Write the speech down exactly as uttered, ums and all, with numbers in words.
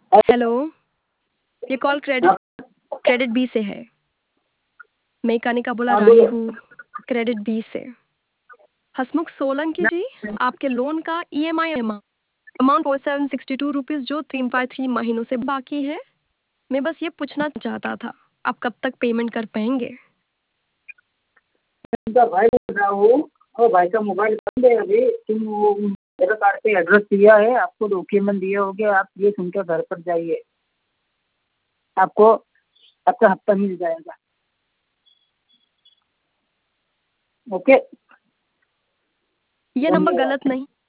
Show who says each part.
Speaker 1: Hello, ये call credit credit B से है। मैं कनिका बुला
Speaker 2: हाँ
Speaker 1: रही
Speaker 2: बोलो।
Speaker 1: हूँ क्रेडिट बी से। हसमुख सोलंकी जी, आपके लोन का EMI amount four seven sixty two rupees जो तीन फाइव थ्री महीनों से बाकी है। मैं बस ये पूछना चाहता था, आप कब तक पेमेंट कर पाएंगे?
Speaker 2: उनका भाई बोल रहा हूँ और भाई का मोबाइल बंद है अभी। तुम वो मेरे कार्ड पे एड्रेस दिया है, आपको डॉक्यूमेंट दिए होंगे, आप ये सुन के घर पर जाइए, आपको आपका हफ्ता मिल जाएगा। ओके,
Speaker 1: ये नंबर
Speaker 2: धन्यवाद।
Speaker 1: गलत नहीं